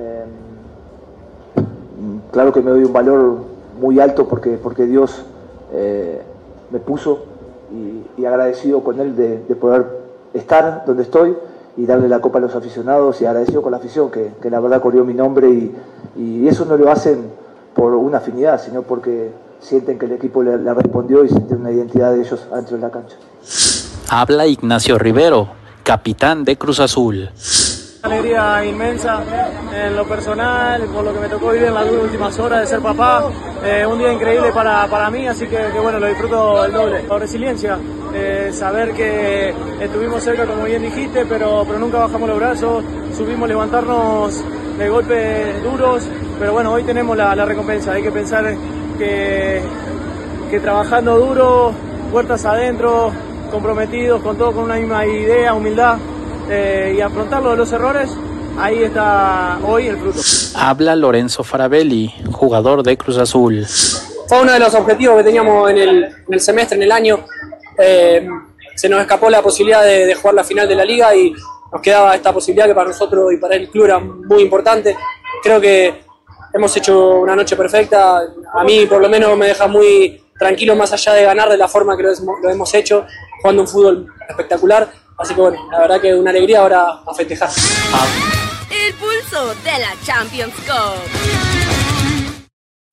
[SPEAKER 8] Claro que me doy un valor muy alto porque Dios me puso y agradecido con Él de poder estar donde estoy y darle la copa a los aficionados y agradecido con la afición que la verdad corrió mi nombre y eso no lo hacen por una afinidad, sino porque sienten que el equipo le respondió y sienten una identidad de ellos dentro de la cancha.
[SPEAKER 7] Habla Ignacio Rivero, capitán de Cruz Azul.
[SPEAKER 9] Alegría inmensa en lo personal, por lo que me tocó vivir en las últimas horas de ser papá. Un día increíble para mí, así que bueno, lo disfruto el doble. La resiliencia, saber que estuvimos cerca, como bien dijiste, pero nunca bajamos los brazos, supimos levantarnos de golpes duros, pero bueno, hoy tenemos la recompensa. Hay que pensar que trabajando duro, puertas adentro, comprometidos con todo, con una misma idea, humildad, y afrontar los errores, ahí está hoy el fruto.
[SPEAKER 7] Habla Lorenzo Farabelli, jugador de Cruz Azul.
[SPEAKER 10] Fue uno de los objetivos que teníamos en el semestre, en el año. Se nos escapó la posibilidad de jugar la final de la liga y nos quedaba esta posibilidad que para nosotros y para el club era muy importante. Creo que hemos hecho una noche perfecta. A mí por lo menos me deja muy tranquilo, más allá de ganar de la forma que lo hemos hecho, jugando un fútbol espectacular. Así que bueno, la verdad que una alegría ahora a festejar.
[SPEAKER 2] El pulso de la Champions Cup.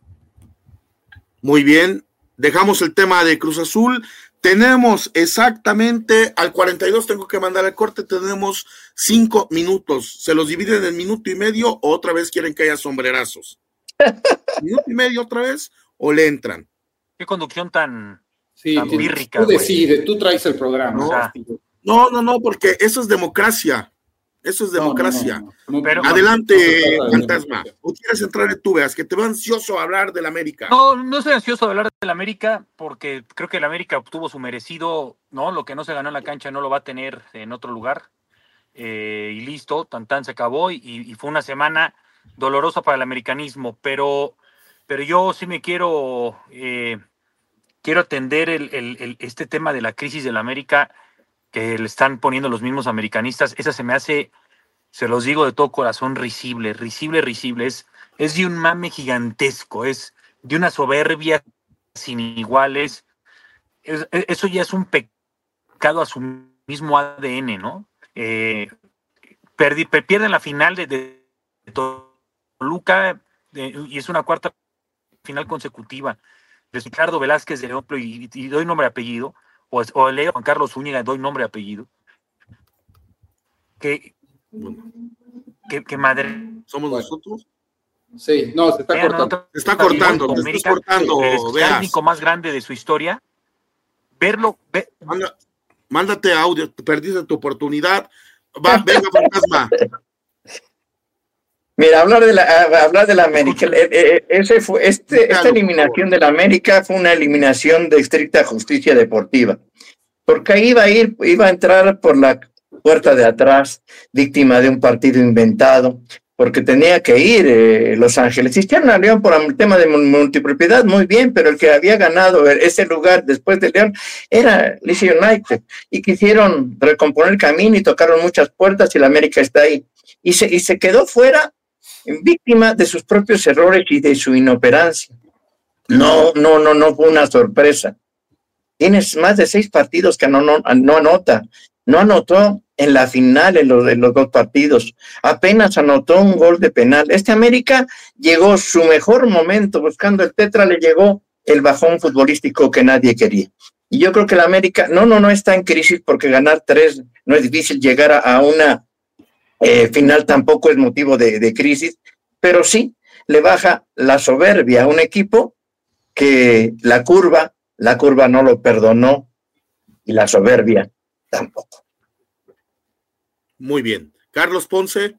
[SPEAKER 4] Muy bien, dejamos el tema de Cruz Azul. Tenemos exactamente al 42, tengo que mandar el corte, tenemos 5 minutos. ¿Se los dividen en minuto y medio o otra vez quieren que haya sombrerazos? ¿Minuto y medio otra vez o le entran?
[SPEAKER 6] Qué conducción tan
[SPEAKER 3] bírrica. Tú decides, tú traes el programa.
[SPEAKER 4] No, porque eso es democracia. Eso es democracia. No. Pero, adelante, Fantasma. ¿O quieres entrar en tú, veas que te veo ansioso a hablar del América?
[SPEAKER 6] No estoy ansioso de hablar del América porque creo que el América obtuvo su merecido, ¿no? Lo que no se ganó en la cancha no lo va a tener en otro lugar. y listo, tan se acabó y fue una semana dolorosa para el americanismo, pero yo sí me quiero atender este tema de la crisis de la América que le están poniendo los mismos americanistas. Esa se me hace, se los digo de todo corazón, risible, es de un mame gigantesco, es de una soberbia sin iguales. Eso ya es un pecado a su mismo ADN, ¿no? Pierden la final de Toluca y es una cuarta final consecutiva. Ricardo Velázquez de León, y doy nombre y apellido, o Leo Juan Carlos Zúñiga, doy nombre y apellido. Que madre.
[SPEAKER 4] ¿Somos nosotros?
[SPEAKER 3] Sí, no, se está cortando.
[SPEAKER 4] Se está cortando, te estás cortando.
[SPEAKER 6] El técnico más grande de su historia.
[SPEAKER 4] Mándate audio, perdiste tu oportunidad. Venga, fantasma.
[SPEAKER 5] Mira, hablar de la América. Esta eliminación de la América fue una eliminación de estricta justicia deportiva, porque ahí iba a entrar por la puerta de atrás, víctima de un partido inventado, porque tenía que ir Los Ángeles. Hicieron a León por el tema de multipropiedad, muy bien, pero el que había ganado ese lugar después de León era DC United, y quisieron recomponer el camino y tocaron muchas puertas y la América está ahí. Y se quedó fuera, víctima de sus propios errores y de su inoperancia. No fue una sorpresa. Tienes más de 6 partidos que no anota. No anotó en la final en los 2 partidos. Apenas anotó un gol de penal. América llegó su mejor momento buscando el tetra, le llegó el bajón futbolístico que nadie quería. Y yo creo que la América no está en crisis, porque ganar 3 no es difícil, llegar a una final tampoco es motivo de crisis, pero sí le baja la soberbia a un equipo que la curva no lo perdonó y la soberbia tampoco.
[SPEAKER 4] Muy bien. Carlos Ponce.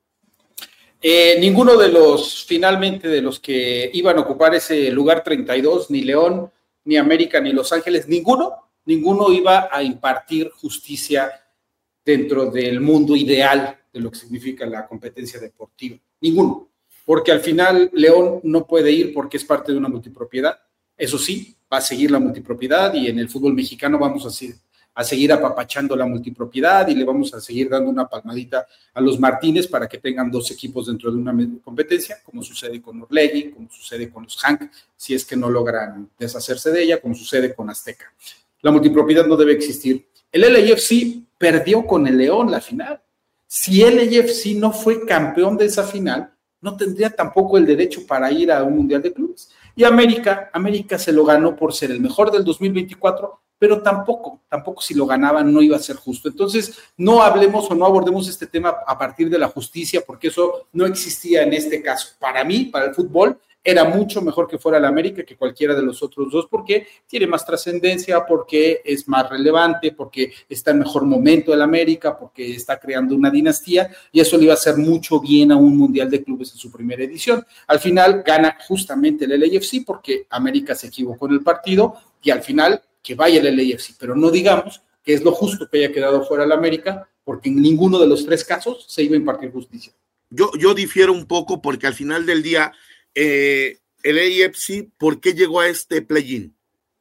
[SPEAKER 3] Ninguno de los que iban a ocupar ese lugar 32, ni León, ni América, ni Los Ángeles, ninguno iba a impartir justicia dentro del mundo ideal de lo que significa la competencia deportiva. Ninguno. Porque al final León no puede ir porque es parte de una multipropiedad. Eso sí, va a seguir la multipropiedad, y en el fútbol mexicano vamos a seguir apapachando la multipropiedad y le vamos a seguir dando una palmadita a los Martínez para que tengan 2 equipos dentro de una competencia, como sucede con Orlegui, como sucede con los Hank, si es que no logran deshacerse de ella, como sucede con Azteca. La multipropiedad no debe existir. El LAFC perdió con el León la final. Si el LAFC no fue campeón de esa final, no tendría tampoco el derecho para ir a un Mundial de Clubes. Y América se lo ganó por ser el mejor del 2024, pero tampoco si lo ganaban no iba a ser justo. Entonces, no hablemos o no abordemos este tema a partir de la justicia, porque eso no existía en este caso. Para mí, para el fútbol, era mucho mejor que fuera la América que cualquiera de los otros 2, porque tiene más trascendencia, porque es más relevante, porque está en mejor momento el América, porque está creando una dinastía, y eso le iba a hacer mucho bien a un Mundial de Clubes en su primera edición. Al final gana justamente el LAFC porque América se equivocó en el partido, y al final que vaya el LAFC, pero no digamos que es lo justo que haya quedado fuera el América, porque en ninguno de los 3 casos se iba a impartir justicia.
[SPEAKER 4] Yo difiero un poco, porque al final del día el AFC, ¿por qué llegó a este play-in?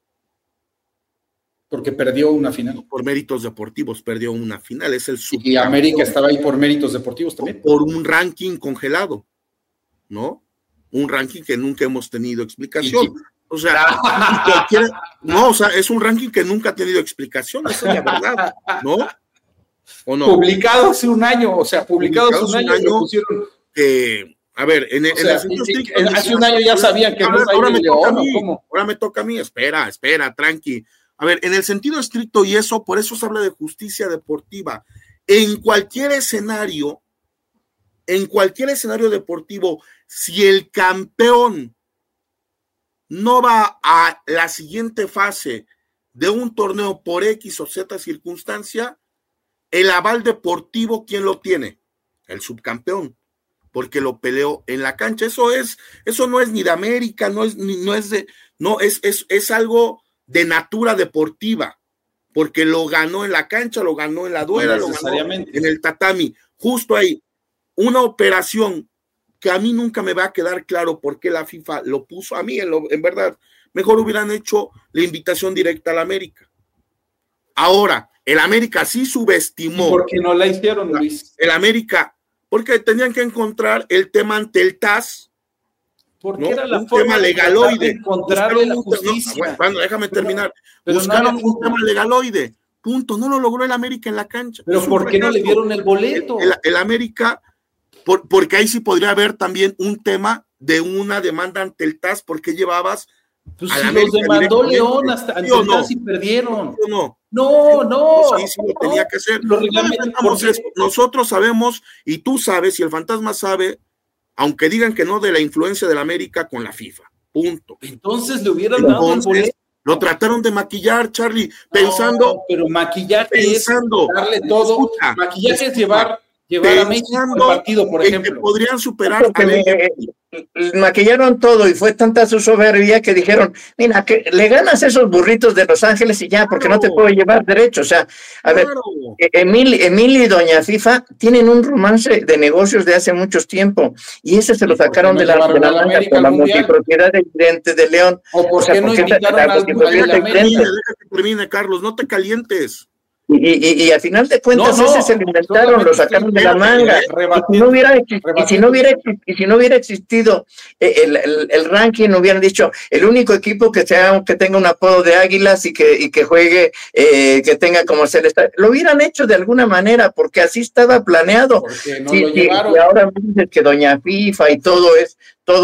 [SPEAKER 3] Porque perdió una final.
[SPEAKER 4] Por méritos deportivos perdió una final, es el
[SPEAKER 3] y América estaba ahí por méritos deportivos también.
[SPEAKER 4] Por un ranking congelado, ¿no? Un ranking que nunca hemos tenido explicación. O sea, es un ranking que nunca ha tenido explicación, esa es la verdad, ¿no? ¿O no?
[SPEAKER 3] Publicado hace un año, lo pusieron.
[SPEAKER 4] A ver,
[SPEAKER 3] hace un año ya sabían que
[SPEAKER 4] ahora me toca a mí, espera, tranqui. A ver, en el sentido estricto, y por eso se habla de justicia deportiva. En cualquier escenario deportivo, si el campeón no va a la siguiente fase de un torneo por X o Z circunstancia, el aval deportivo, ¿quién lo tiene? El subcampeón, porque lo peleó en la cancha. Eso no es ni de América, es algo de natura deportiva, porque lo ganó en la cancha, lo ganó en la duela, lo ganó en el tatami, justo ahí. Una operación que a mí nunca me va a quedar claro por qué la FIFA lo puso. A mí, en verdad, mejor hubieran hecho la invitación directa al América. Ahora, el América sí subestimó.
[SPEAKER 3] ¿Por qué no la hicieron, Luis?
[SPEAKER 4] El América, porque tenían que encontrar el tema ante el TAS.
[SPEAKER 3] Porque
[SPEAKER 4] ¿no?
[SPEAKER 3] Era la
[SPEAKER 4] un
[SPEAKER 3] forma
[SPEAKER 4] tema
[SPEAKER 3] de
[SPEAKER 4] legaloide.
[SPEAKER 3] Encontrarle la justicia.
[SPEAKER 4] No, bueno, déjame terminar. Buscaron un tema legaloide. Punto. No lo logró el América en la cancha.
[SPEAKER 3] Pero ¿por qué no le dieron el boleto?
[SPEAKER 4] El América, porque ahí sí podría haber también un tema de una demanda ante el TAS, porque llevabas.
[SPEAKER 3] Pues si los demandó León hasta ante el TAS y perdieron.
[SPEAKER 4] No. Sí, lo tenía que hacer. Nosotros sabemos, y tú sabes, y el fantasma sabe, aunque digan que no, de la influencia del América con la FIFA. Punto.
[SPEAKER 3] Entonces le hubieran dado el boleto.
[SPEAKER 4] Lo trataron de maquillar, Charlie, pensando.
[SPEAKER 3] No, pero maquillaje es darle todo. Maquillaje es llevar a México al partido, por ejemplo.
[SPEAKER 4] Que podrían superar
[SPEAKER 5] maquillaron todo y fue tanta su soberbia que dijeron, mira, que le ganas esos burritos de Los Ángeles y ya, porque no te puedo llevar derecho. O sea, a ver, Emilio y Doña FIFA tienen un romance de negocios de hace mucho tiempo y ese se lo sacaron de la manga por la multipropiedad evidente de León.
[SPEAKER 3] ¿O por qué no invitaron al América?
[SPEAKER 4] Deja que termine, Carlos, no te calientes.
[SPEAKER 5] Y al final de cuentas ese se lo inventaron, lo sacaron de la manga. Y si no hubiera existido el ranking, hubieran dicho el único equipo que tenga un apodo de Águilas y que juegue, que tenga como celeste, lo hubieran hecho de alguna manera, porque así estaba planeado. Y ahora dices que Doña FIFA y todo es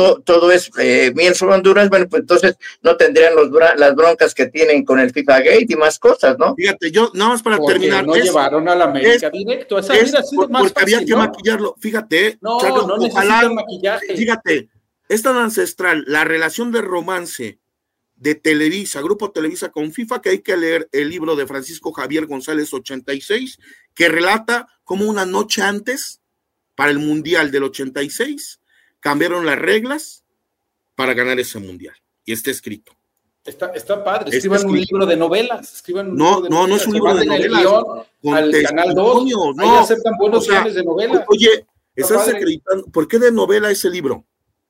[SPEAKER 5] miel sobre Honduras, bueno, pues entonces no tendrían las broncas que tienen con el FIFA Gate y más cosas, ¿no?
[SPEAKER 4] Fíjate, yo nada más para terminar.
[SPEAKER 3] No llevaron a la América directo. Esa hubiera sido más
[SPEAKER 4] porque
[SPEAKER 3] fácil,
[SPEAKER 4] había que maquillarlo. Fíjate,
[SPEAKER 3] no necesitan maquillaje.
[SPEAKER 4] Fíjate, es tan ancestral la relación de romance de Televisa, Grupo Televisa con FIFA, que hay que leer el libro de Francisco Javier González 86, que relata cómo una noche antes, para el Mundial del 86, cambiaron las reglas para ganar ese mundial. Y está escrito.
[SPEAKER 3] Está padre. Escriban un libro de novelas.
[SPEAKER 4] No es un libro de novelas.
[SPEAKER 3] Al Canal 2. Ahí aceptan buenos guiones de novelas.
[SPEAKER 4] Oye, estás acreditando. ¿Por qué de novela ese libro?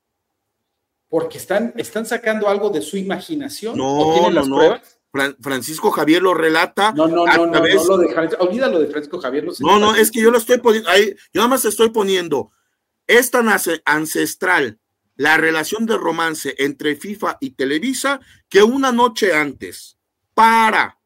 [SPEAKER 3] Porque están sacando algo de su imaginación.
[SPEAKER 4] No,
[SPEAKER 3] ¿O tienen las pruebas?
[SPEAKER 4] Francisco Javier lo relata.
[SPEAKER 3] Olvídalo de Francisco Javier.
[SPEAKER 4] No, es que yo lo estoy poniendo ahí. Yo nada más estoy poniendo. Es tan ancestral la relación de romance entre FIFA y Televisa que una noche antes, para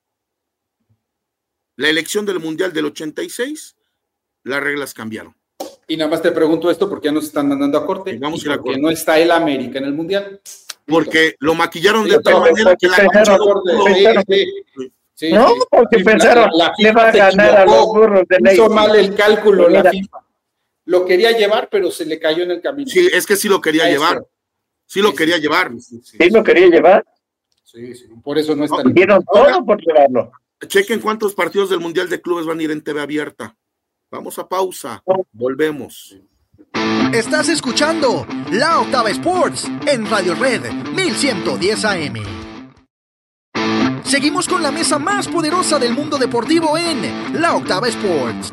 [SPEAKER 4] la elección del Mundial del 86, las reglas cambiaron.
[SPEAKER 3] Y nada más te pregunto esto porque ya nos están mandando a corte. Porque no está el América en el Mundial.
[SPEAKER 4] Porque lo maquillaron de tal manera que la cancha
[SPEAKER 5] no, porque pensaron que va a ganar a los burros de ley.
[SPEAKER 3] Hizo mal el cálculo la FIFA. Lo quería llevar, pero se le cayó en el camino.
[SPEAKER 4] Sí, es que sí lo quería llevar. Sí lo quería llevar.
[SPEAKER 5] Sí lo quería llevar.
[SPEAKER 3] Sí, por eso no está.
[SPEAKER 5] Dieron todo por llevarlo.
[SPEAKER 4] Chequen cuántos partidos del Mundial de Clubes van a ir en TV abierta. Vamos a pausa. Volvemos.
[SPEAKER 1] Estás escuchando La Octava Sports en Radio Red 1110 AM. Seguimos con la mesa más poderosa del mundo deportivo en La Octava Sports.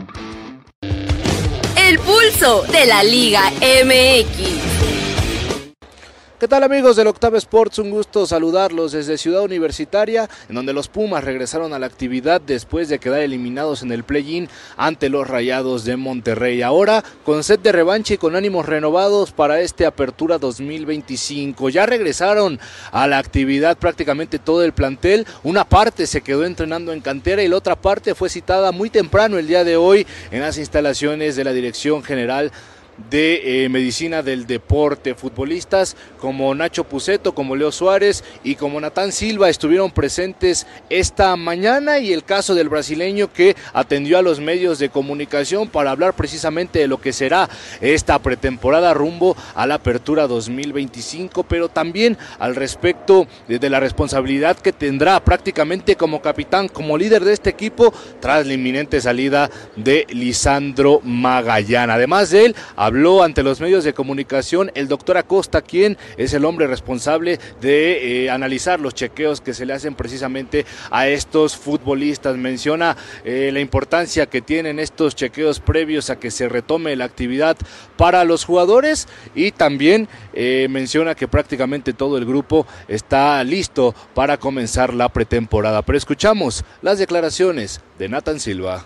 [SPEAKER 2] El pulso de la Liga MX.
[SPEAKER 11] ¿Qué tal, amigos del Octava Sports? Un gusto saludarlos desde Ciudad Universitaria, en donde los Pumas regresaron a la actividad después de quedar eliminados en el play-in ante los Rayados de Monterrey. Ahora con sed de revancha y con ánimos renovados para este Apertura 2025. Ya regresaron a la actividad prácticamente todo el plantel. Una parte se quedó entrenando en cantera y la otra parte fue citada muy temprano el día de hoy en las instalaciones de la Dirección General de Medicina del Deporte. Futbolistas como Nacho Puceto, como Leo Suárez y como Natán Silva estuvieron presentes esta mañana, y el caso del brasileño que atendió a los medios de comunicación para hablar precisamente de lo que será esta pretemporada rumbo a la Apertura 2025, pero también al respecto de la responsabilidad que tendrá prácticamente como capitán, como líder de este equipo tras la inminente salida de Lisandro Magallán. Además de él, habló ante los medios de comunicación el doctor Acosta, quien es el hombre responsable de analizar los chequeos que se le hacen precisamente a estos futbolistas. Menciona la importancia que tienen estos chequeos previos a que se retome la actividad para los jugadores, y también menciona que prácticamente todo el grupo está listo para comenzar la pretemporada. Pero escuchamos las declaraciones de Nathan Silva.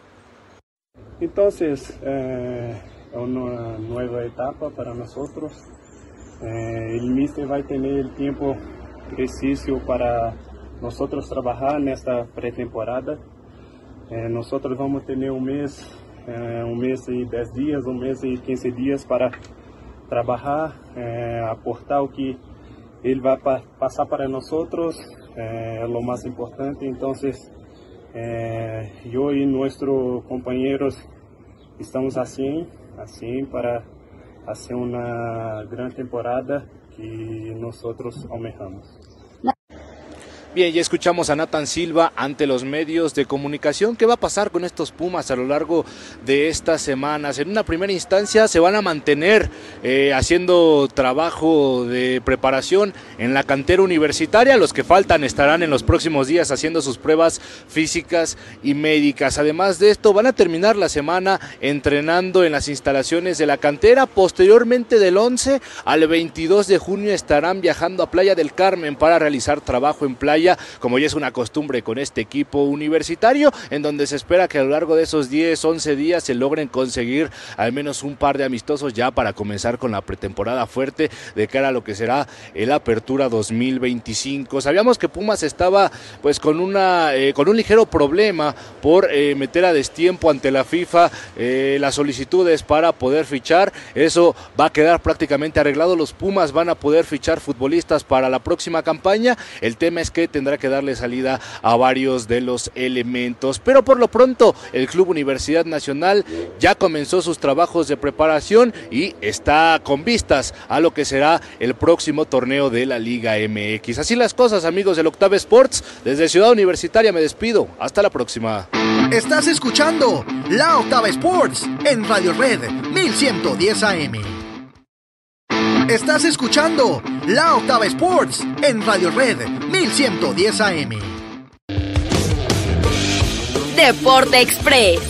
[SPEAKER 12] Entonces, una nueva etapa para nosotros. El míster va a tener el tiempo preciso para nosotros trabajar en esta pretemporada. Nosotros vamos a tener un mes y 10 días, un mes y 15 días para trabajar, aportar lo que él va a pasar para nosotros, lo más importante. Entonces, yo y nuestros compañeros estamos así para hacer una gran temporada que nosotros almejamos.
[SPEAKER 11] Bien, ya escuchamos a Nathan Silva ante los medios de comunicación. ¿Qué va a pasar con estos Pumas a lo largo de estas semanas? En una primera instancia se van a mantener haciendo trabajo de preparación en la cantera universitaria. Los que faltan estarán en los próximos días haciendo sus pruebas físicas y médicas. Además de esto, van a terminar la semana entrenando en las instalaciones de la cantera. Posteriormente, del 11 al 22 de junio estarán viajando a Playa del Carmen para realizar trabajo en playa, como ya es una costumbre con este equipo universitario, en donde se espera que a lo largo de esos 10-11 días se logren conseguir al menos un par de amistosos ya para comenzar con la pretemporada fuerte de cara a lo que será el Apertura 2025. Sabíamos que Pumas estaba pues con un ligero problema por meter a destiempo ante la FIFA las solicitudes para poder fichar. Eso va a quedar prácticamente arreglado. Los Pumas van a poder fichar futbolistas para la próxima campaña. El tema es que tendrá que darle salida a varios de los elementos, pero por lo pronto el Club Universidad Nacional ya comenzó sus trabajos de preparación y está con vistas a lo que será el próximo torneo de la Liga MX. Así las cosas, amigos del Octava Sports. Desde Ciudad Universitaria me despido, hasta la próxima.
[SPEAKER 1] Estás escuchando La Octava Sports en Radio Red 1110 AM. Estás escuchando La Octava Sports en Radio Red 1110 AM.
[SPEAKER 2] Deporte Express.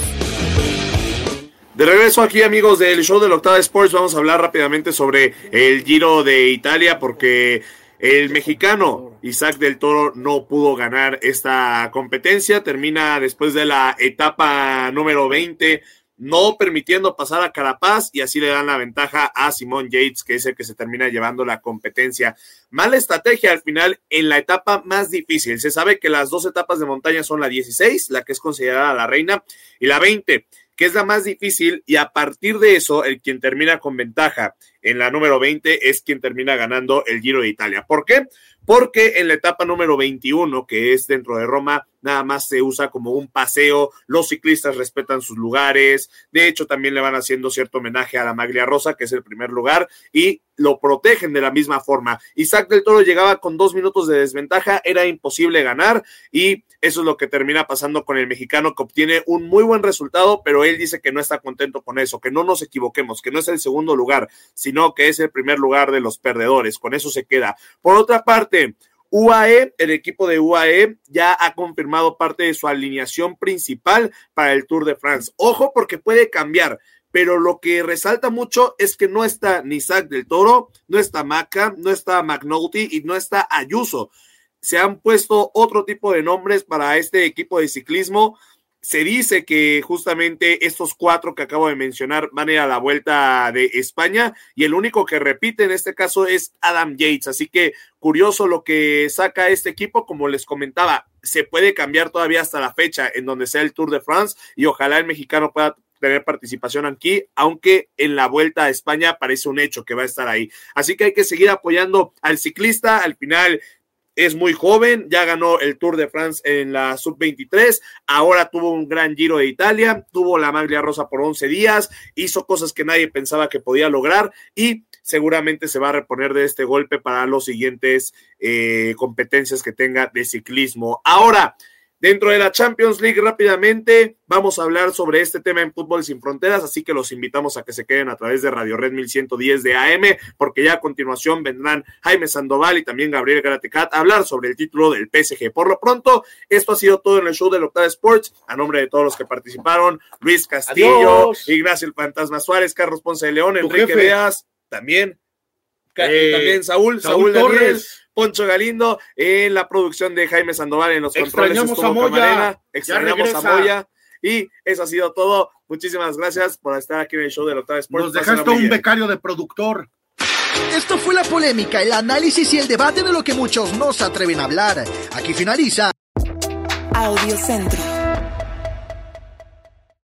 [SPEAKER 4] De regreso aquí, amigos del show de La Octava Sports, vamos a hablar rápidamente sobre el Giro de Italia, porque el mexicano Isaac del Toro no pudo ganar esta competencia. Termina después de la etapa número 20, no permitiendo pasar a Carapaz, y así le dan la ventaja a Simon Yates, que es el que se termina llevando la competencia. Mala estrategia al final en la etapa más difícil. Se sabe que las dos etapas de montaña son la 16, la que es considerada la reina, y la 20, que es la más difícil, y a partir de eso, el quien termina con ventaja en la número 20 es quien termina ganando el Giro de Italia. ¿Por qué? Porque en la etapa número 21, que es dentro de Roma, nada más se usa como un paseo, los ciclistas respetan sus lugares, de hecho también le van haciendo cierto homenaje a la Maglia Rosa, que es el primer lugar, y lo protegen de la misma forma. Isaac del Toro llegaba con 2 minutos de desventaja, era imposible ganar, y eso es lo que termina pasando con el mexicano, que obtiene un muy buen resultado, pero él dice que no está contento con eso, que no nos equivoquemos, que no es el segundo lugar, sino que es el primer lugar de los perdedores. Con eso se queda. Por otra parte, UAE, el equipo de UAE ya ha confirmado parte de su alineación principal para el Tour de France. Ojo, porque puede cambiar, pero lo que resalta mucho es que no está ni Isaac del Toro, no está Maca, no está McNulty y no está Ayuso. Se han puesto otro tipo de nombres para este equipo de ciclismo. Se dice que justamente estos 4 que acabo de mencionar van a ir a la Vuelta de España, y el único que repite en este caso es Adam Yates. Así que curioso lo que saca este equipo. Como les comentaba, se puede cambiar todavía hasta la fecha en donde sea el Tour de France, y ojalá el mexicano pueda tener participación aquí, aunque en la Vuelta a España parece un hecho que va a estar ahí. Así que hay que seguir apoyando al ciclista. Al final es muy joven, ya ganó el Tour de France en la Sub-23, ahora tuvo un gran Giro de Italia, tuvo la Maglia Rosa por 11 días, hizo cosas que nadie pensaba que podía lograr, y seguramente se va a reponer de este golpe para los siguientes competencias que tenga de ciclismo. Ahora, Dentro de la Champions League, rápidamente, vamos a hablar sobre este tema en Fútbol Sin Fronteras, así que los invitamos a que se queden a través de Radio Red 1110 de AM, porque ya a continuación vendrán Jaime Sandoval y también Gabriel Garatecat a hablar sobre el título del PSG. Por lo pronto, esto ha sido todo en el show de Octava Sports. A nombre de todos los que participaron, Luis Castillo, adiós. Ignacio el Fantasma Suárez, Carlos Ponce de León, Enrique Veas, también Saúl Daniel, Poncho Galindo, en la producción de Jaime Sandoval, en los controles estuvo Camarena, extrañamos a Moya, y eso ha sido todo. Muchísimas gracias por estar aquí en el show de Octava Sports.
[SPEAKER 13] Nos dejaste un becario de productor.
[SPEAKER 14] Esto fue la polémica, el análisis y el debate de lo que muchos no se atreven a hablar. Aquí finaliza
[SPEAKER 15] Audio Centro.